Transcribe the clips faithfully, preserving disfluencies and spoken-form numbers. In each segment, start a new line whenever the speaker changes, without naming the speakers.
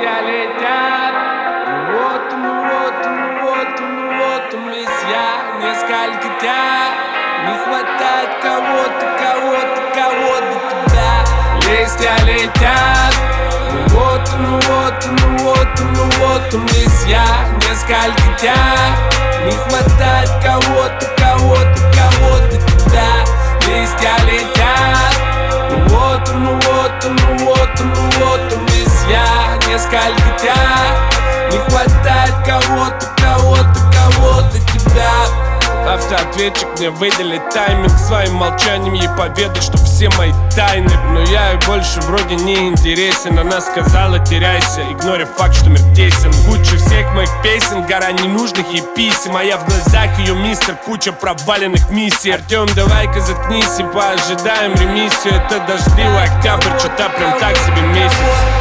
Листья летят, ну вот, ну вот, ну вот, ну вот, листья несколько тя. Не хватает кого-то, кого-то, кого-то тебя. Листья летят, ну вот, ну вот, ну вот, ну вот, листья несколько тя. Не хватает кого-то, кого-то, кого-то тебя. Листья летят, ну вот, ну вот, ну вот, ну вот, листья несколько тя. Не хватает кого-то, кого-то, кого-то тебя.
Автоответчик мне выделит тайминг своим молчанием ей поведать, что все мои тайны. Но я ей больше вроде не интересен. Она сказала теряйся, игнорив факт, что мир тесен. Куча всех моих песен, гора ненужных ей писем. А я в глазах ее мистер, куча проваленных миссий. Артем, давай-ка заткнись и поожидаем ремиссию. Это дождливый октябрь, что-то прям так себе месяц.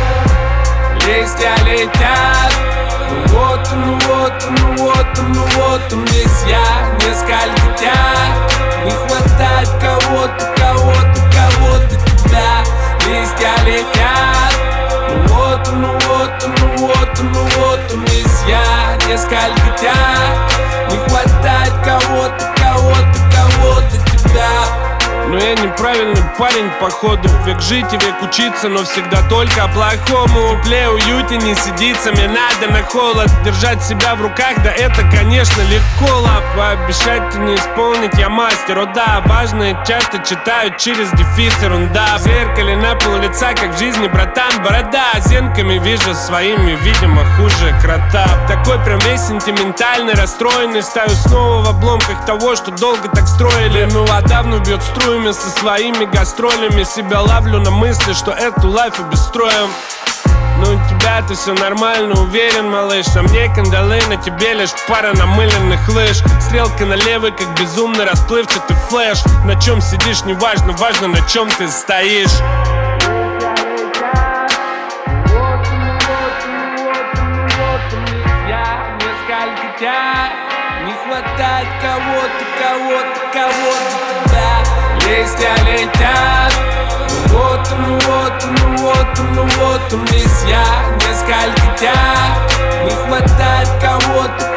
Листья летят, ну вот, ну вот, ну вот, ну вот, листья несколько тя. Не хватает кого-то, кого-то, кого-то тебя. Листья летят, ну вот, ну вот, ну вот, ну вот, листья несколько тя. Не хватает кого-то, кого-то, кого-то тебя.
Но я неправильный парень, походу. Век жить и век учиться, но всегда только плохому. В тепле, уюте не сидится, мне надо на холод. Держать себя в руках, да это, конечно, легко. Лап, пообещать и не исполнить, я мастер. О да, важное часто читают через дефис, ерунда. В зеркале на пол лица, как в жизни, братан, борода. Зенками вижу своими, видимо, хуже крота. Такой прям весь сентиментальный, расстроенный. Стою снова в обломках того, что долго так строили. Ну а давно бьет струями со своими гастролями. Себя ловлю на мысли, что эту лайф обестроим. Ну у тебя-то все нормально, уверен, малыш. На мне кандалы, на тебе лишь пара намыленных лыж. Стрелка на левый, как безумно расплывчатый флэш. На чем сидишь, не важно, важно, на чем ты стоишь.
Не хватает кого-то, кого-то, кого-то тебя. Листья летят, ну вот, ну вот, ну вот, ну вот, листья несколько тя. Не хватает кого-то,